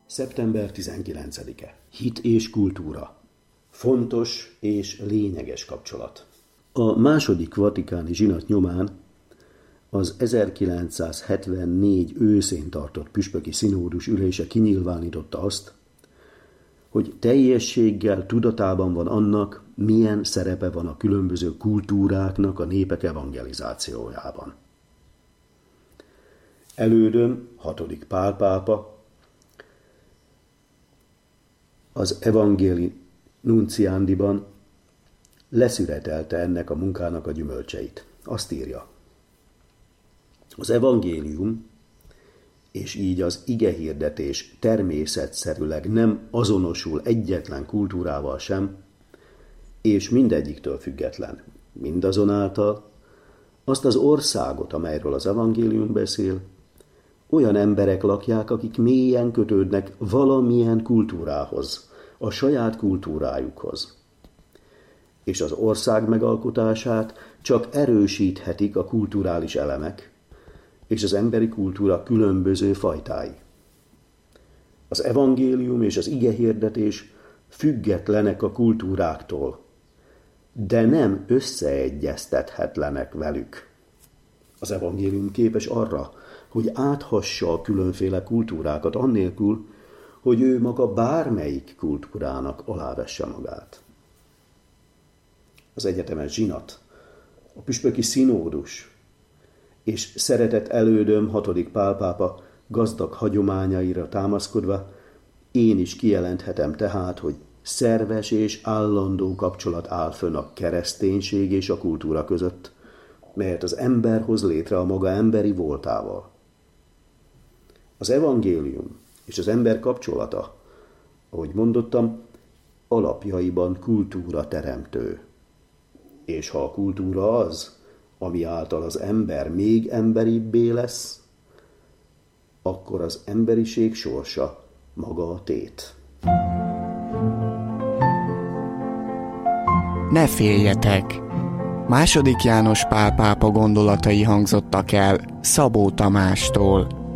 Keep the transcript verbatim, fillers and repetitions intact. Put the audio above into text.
szeptember tizenkilencedike. Hit és kultúra. Fontos és lényeges kapcsolat. A második vatikáni zsinat nyomán az ezerkilencszázhetvennégy őszén tartott püspöki szinódus ülése kinyilvánította azt, hogy teljességgel tudatában van annak, milyen szerepe van a különböző kultúráknak a népek evangelizációjában. Elődöm, hatodik Pál pápa, az Evangelii Nunciandiban leszüretelte ennek a munkának a gyümölcseit. Azt írja: az evangélium, és így az igehirdetés természetszerűleg nem azonosul egyetlen kultúrával sem, és mindegyiktől független. Mindazonáltal azt az országot, amelyről az evangélium beszél, olyan emberek lakják, akik mélyen kötődnek valamilyen kultúrához, a saját kultúrájukhoz. És az ország megalkotását csak erősíthetik a kulturális elemek, és az emberi kultúra különböző fajtái. Az evangélium és az igehirdetés függetlenek a kultúráktól, de nem összeegyeztethetlenek velük. Az evangélium képes arra, hogy áthassa a különféle kultúrákat annélkül, hogy ő maga bármelyik kultúrának alávesse magát. Az egyetemes zsinat, a püspöki szinódus és szeretett elődöm hatodik Pál pápa gazdag hagyományaira támaszkodva én is kijelenthetem tehát, hogy szerves és állandó kapcsolat áll fönn a kereszténység és a kultúra között, melyet az ember hoz létre a maga emberi voltával. Az evangélium és az ember kapcsolata, ahogy mondottam, alapjaiban kultúra teremtő. És ha a kultúra az, ami által az ember még emberibbé lesz, akkor az emberiség sorsa maga a tét. Ne féljetek! Második János Pál pápa gondolatai hangzottak el Szabó Tamástól.